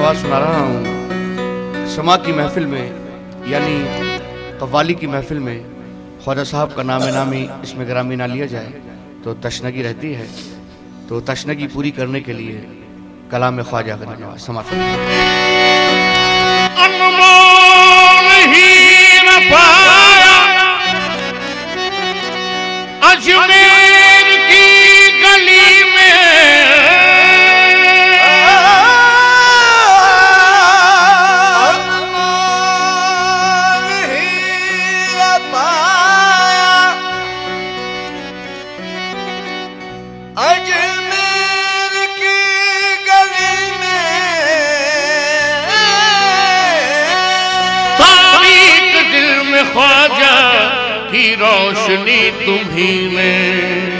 नवाज सुना रहा हूँ। समा की महफिल में यानी कव्वाली की महफिल में ख्वाजा साहब का नाम नामी इसमें ग्रामी ना लिया जाए तो तशनगी रहती है। तो तशनगी पूरी करने के लिए कलाम ख्वाजा का नवाज समाप्त। अजमेर की गली में अजमेर की गली में तारीख दिल में ख्वाजा की रोशनी तुम्ही में,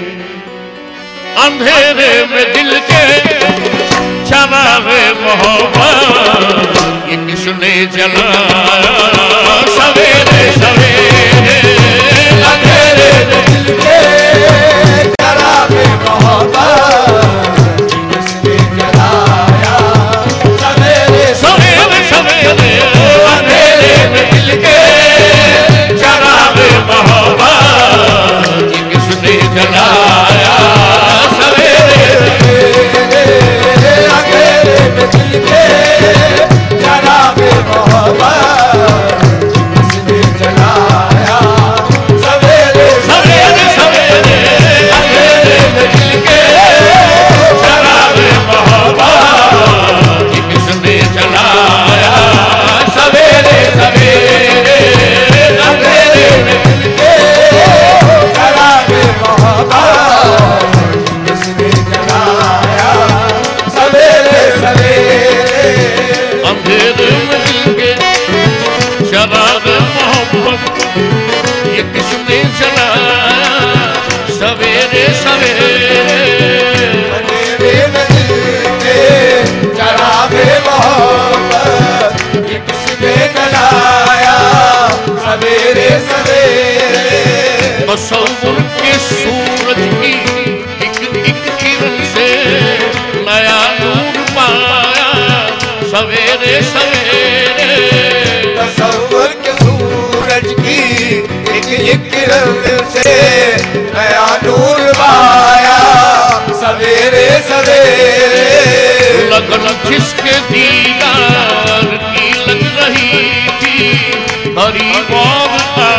अंधेरे में दिल के चरागे मोहब्बत ये किसने जलाया सवेरे सवेरे, अंधेरे में दिल के चरागे मोहब्बत किसने जलाया सवेरे सवेरे सवेरे, अंधेरे में दिल के चरागे मोहब्बत ये किसने जलाया सवेरे सवेरे, अंधेरे में दिल के चरागे मोहब्बत किसने जलाया सवेरे सवेरे सवेरे, अंधेरे में दिल के चरागे मोहब्बत ये किसने जलाया सवेरे सवेरे, अंधेरे में दिल के चरागे मोहब्बत किसने जलाया सवेरे सवेरे, अंधेरे में दिल के चरागे मोहब्बत ये किसने जलाया सवेरे सवेरे, अंधेरे में दिल के चरागे मोहब्बत ये किसने जलाया सवेरे सवेरे, तसव्वुर के सूरज की एक एक किरण से नया नूर पाया सवेरे सवेरे, तसव्वुर के सूरज की एक एक किरण से नया नूर पाया सवेरे सवेरे, लगन जिसके दीदार की लग रही थी करीब और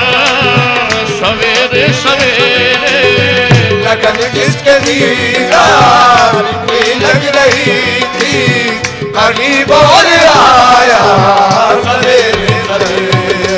सवेरे सवेरे, लगन जिसके दीदार की लग रही थी करीब और आया सवेरे सवेरे,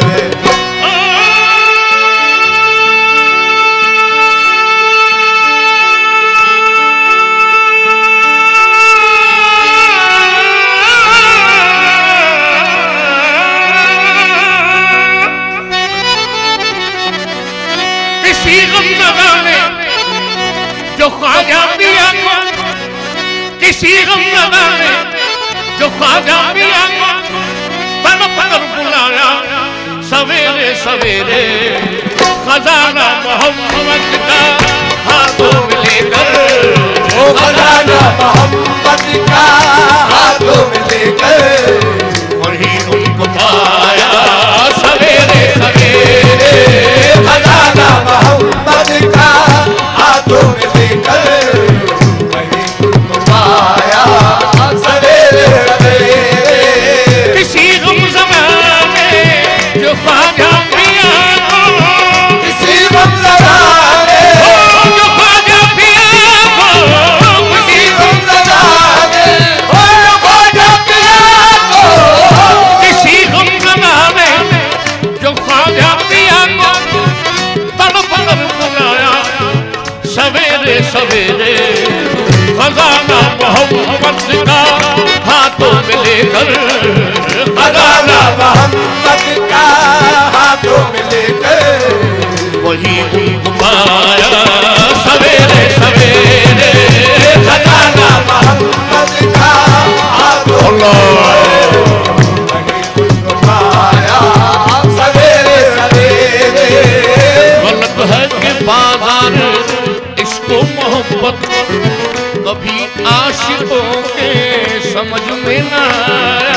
किसी गमज़दा ने जो ख्वाजा पिया को, किसी गमज़दा ने जो ख्वाजा पिया को तड़प कर बुलाया सवेरे सवेरे, खजाना मोहम्मद का हाथों में लेकर, वो खजाना मोहम्मद का हाथों में लेकर वही उनको पाया सवेरे सवेरे, खजाना मोहम्मद का हाथों में लेकर वही उनको पाया सवेरे सवेरे, किसी गमज़दा ने जो ख्वाजा पिया को, किसी गमज़दा ने जो ख्वाजा पिया को, किसी गमज़दा ने ख्वाजा पिया को, किसी गमज़दा ने जो ख्वाजा पिया को तड़प कर बुलाया सवेरे सवेरे, खजाना मोहम्मद का हाथों में लेकर, खजाना मोहम्मद का हाथों में लेकर वही उनको पाया सवेरे सवेरे, खजाना मोहम्मद का हाथों में वही उनको पाया सवेरे सवेरे, गलत है कि बाजार इसको मोहब्बत कभी आशिकों के समझ में ना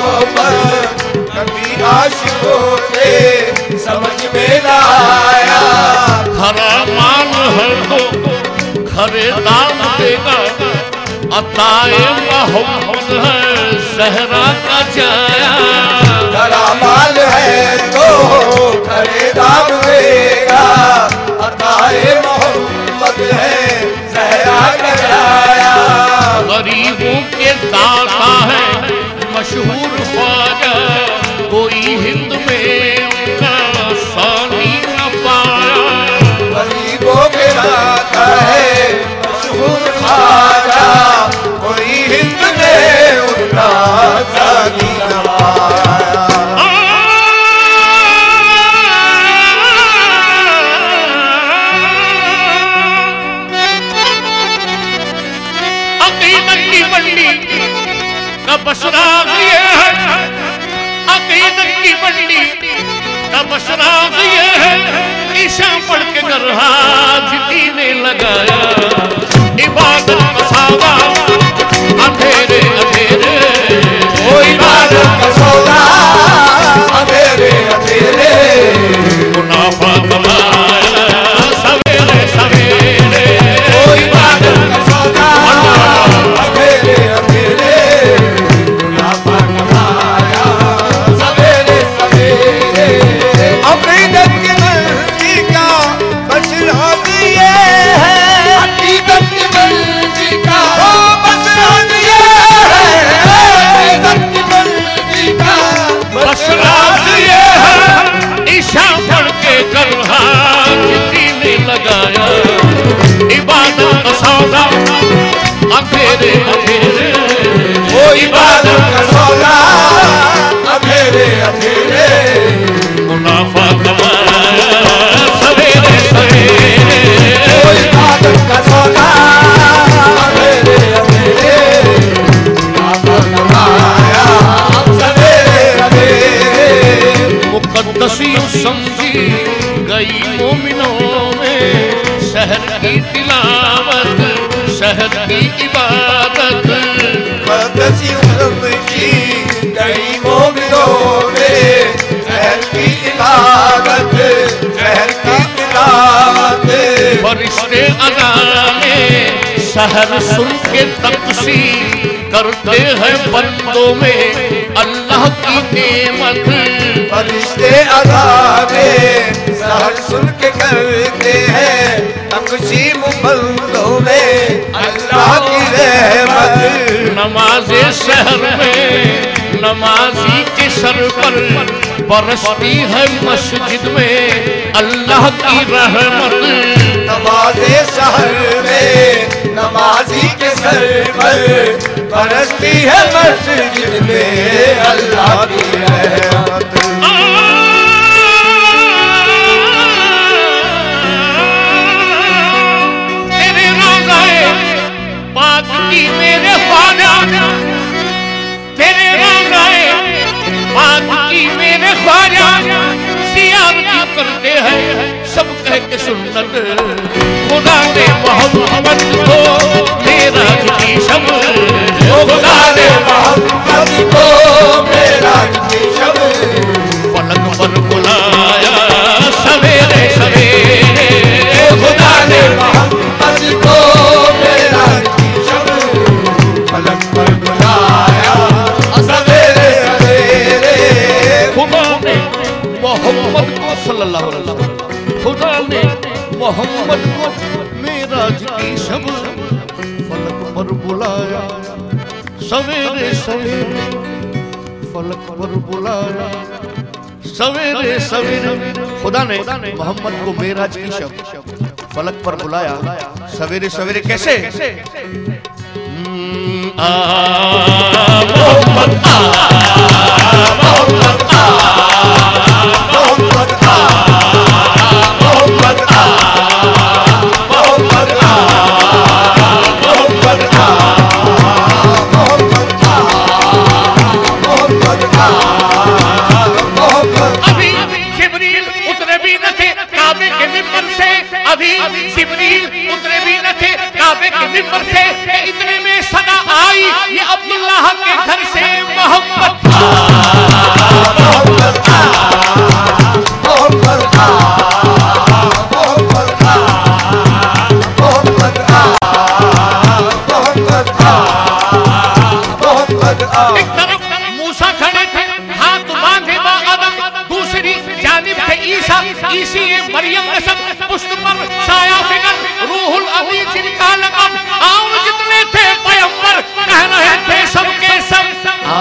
मोहब्बत कभी आशिकों के समझ में ना आया। खरा माल है तो खरे दाम देगा, अताए मोहम्मद है सहरा का जाया। खरा माल है तो खरे दाम देगा, अताए मोहम्मद है सहरा का जाया। गरीबों के दाता है मशहूर ख्वाजा, कोई हिंद में उनका सानी न पाया। गरीबों के दाता है मशहूर ख्वाजा, कोई हिंद में उनका सानी न पाया। अकीदत की मंडी का बसरा ये है, अकीदत की मंडी का बसरा ये है। ईशा पढ़ के घर हाजिरी ने लगाया, इबादत का सौदा अंधेरे अंधेरे। ओ इबादत का सौदा अंधेरे अंधेरे, मुनाफा कमाया सवेरे सवेरे। ओ इबादत का सौदा अंधेरे अंधेरे, मुनाफा कमाया सवेरे सवेरे। अकीदत की मंडी का बसरा ये है, अकीदत की मंडी का बसरा ये है, अकीदत की मंडी का बसरा ये है। ईशा पढ़ के घर हाजिरी ने लगाया, इबादत का सौदा अंधेरे अंधेरे। ओ इबादत का सौदा अंधेरे अंधेरे, मुनाफा कमाया सवेरे सवेरे। ओ इबादत का सौदा अंधेरे अंधेरे, मुनाफा कमाया सवेरे सवेरे। मुकद्दसी समझी गई मोमिनों में, शहर की तिलावत शहर की इबादत। मुकद्दसी समझी गई मोमिनों में, शहर की इबादत शहर की तिलावत। फरिश्ते अज़ाने शहर सुन के तकसी करते हैं बंदों में अल्लाह की नेमत। फरिश्ते अज़ाने सहर सुन के करते हैं तक़सीम बंदों में अल्लाह की रहमत। नमाज़े शहर में नमाजी के सर पर बरसती है मस्जिद में अल्लाह की रहमत। नमाज़े शहर में नमाजी के सर पर बरसती है मस्जिद में अल्लाह की रहमत। तेरे रोज़ाए पाक की मेरे ख्वाजा, तेरे रोज़ाए पाक की मेरे ख्वाजा ज़ियारत करते हैं सब कह के सुन्नत। खुदा ने मोहम्मद को मेराज की शब, खुदा ने मोहम्मद को मेराज की शब, फलक पर बुलाया सवेरे सवेरे। खुदा ने मोहम्मद को मेराज की शब, फलक पर बुलाया सवेरे सवेरे। खुदा ने मोहम्मद को सल्लल्लाहु अलैहि वसल्लम, खुदा ने मोहम्मद को मेराज की शब फलक पर बुलाया सवेरे सवेरे। फलक पर बुलाया सवेरे सवेरे। खुदा ने मोहम्मद को मेराज की शब फलक पर बुलाया सवेरे सवेरे। कैसे? मोहम्मद मोहम्मद मोहम्मद मोहम्मद मोहम्मद मोहम्मद मोहम्मद मोहम्मद। अभी जिब्रील उतरे भी न थे काबे के मिंबर से, अभी जिब्रील उतरे भी न थे काबे के मिंबर से। इतने में सदा आई ये अब्दुल्लाह के घर से मोहम्मद जानिब थे ईसा, ईसी मरियम नसब, पुश्त पर साया फिकर, रूहुल अमी जिनका लक़ब, और जितने थे पैगंबर कह रहे थे सबके सब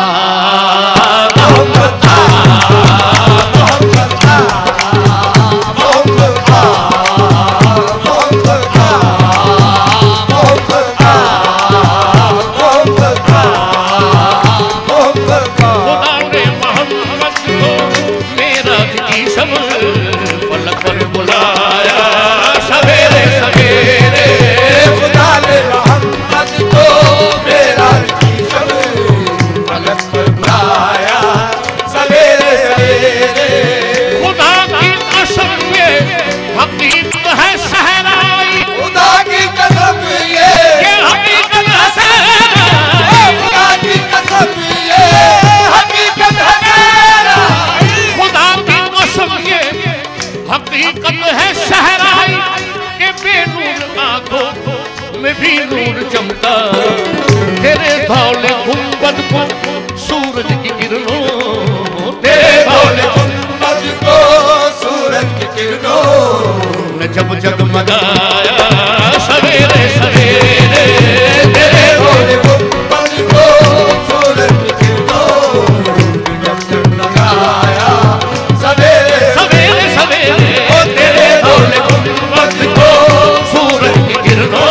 चमका तेरे धौले गुंबद को सूरज की किरणों, तेरे धौले गुंबद को सूरज की किरणों ने जब जगमगाया सवेरे सवेरे, तेरे धौले गुंबद को सूरज की किरणों ने जब जगमगाया सवेरे सवेरे सवेरे, ओ तेरे धौले गुंबद को सूरज की किरणों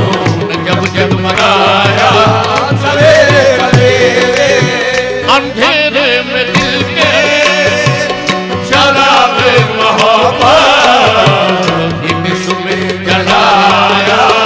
जगमगाया सवेरे सवेरे, अंधेरे में दिल के शराब मोहब्बत में जलाया